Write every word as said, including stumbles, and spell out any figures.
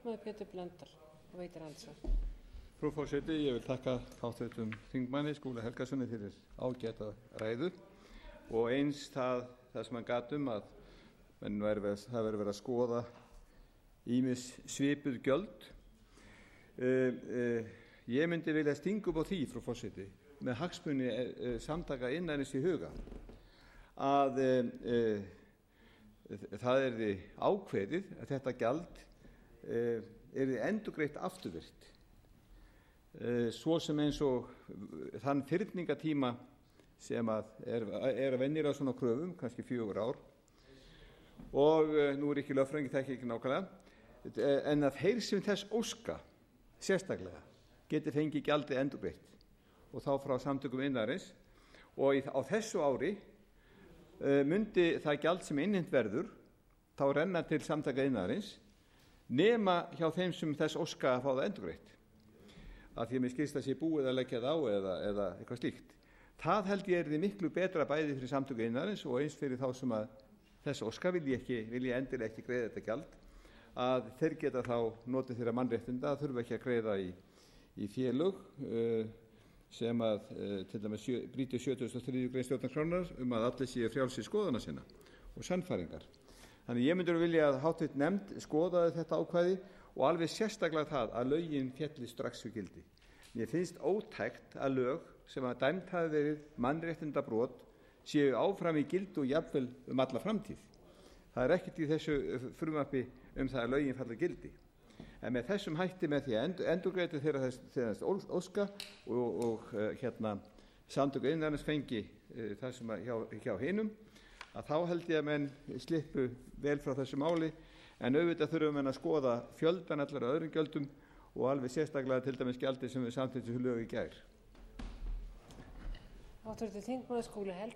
þingmaður Pétur Blöndal og veitir andsvar. Frú forseti, ég vil þakka háttvirtum þingmanni Skúla Helgasyni fyrir ágæta ræðu og eins það, það sem hann gat um að menn væri, það verið verið að skoða ýmis svipuð gjöld. Uh, uh, ég myndi vilja stinga upp á því, frú forseti, með hagsmuni uh, samtaka innanins í huga að uh, uh, það er því ákveðið að þetta gjald uh, er því endurgreitt afturvirkt. Svo sem eins og þann fyrningatíma sem að er, er að venjira á svona kröfum, kannski fjögur ár og nú er ekki lögfræðingi, það ekki nákvæmlega, en að þeir sem þess óska sérstaklega geti fengið gjaldið endurgreitt og þá frá samtökum iðnaðarins og í, á þessu ári uh, myndi það gjald sem innheimt verður þá renna til samtaka iðnaðarins nema hjá þeim sem þess óska að fá það endurgreitt, að því að mér skilst að sé búið að leggja það á eða, eða eitthvað slíkt. Það held ég er því miklu betra bæði fyrir samtöku iðnaðarins og eins fyrir þá sem að þess óska vil ég, ekki, vil ég endilega ekki greiða þetta gjald, að þeir geta þá notið þeirra mannréttinda að þurfa ekki að greiða í, í félög uh, sem að uh, til dæmis brýtur sjötugasta og þriðju grein stjórnarskrárinnar um að allir séu frjálsir skoðana sinna og sannfæringar. Þannig ég myndur vilja að háttvirð nefnd skoðaði þetta ákvæði og alveg sérstaklega það að lögin félli strax við gildi. Mér finnst ótækt að lög sem að dæmt hafi verið mannréttindabrot séu áfram í gildi og jafnvel um alla framtíð. Það er ekkert í þessu frumvarpi um það að lögin falli gildi. En með þessum hætti með því að endurgreiða þeirra þess, þess óska og, og uh, hérna samtök iðnaðarins fengi uh, það sem að hjá, hjá hinum, að þá held ég að menn slippu vel frá þessu máli. En auðvitað þurfum við að skoða fjöldan allar öðrum gjöldum og alveg sérstaklega til dæmis gjaldi sem við samþykktum lög í gær. Háttvirtur þingmaður Skúli Helgason.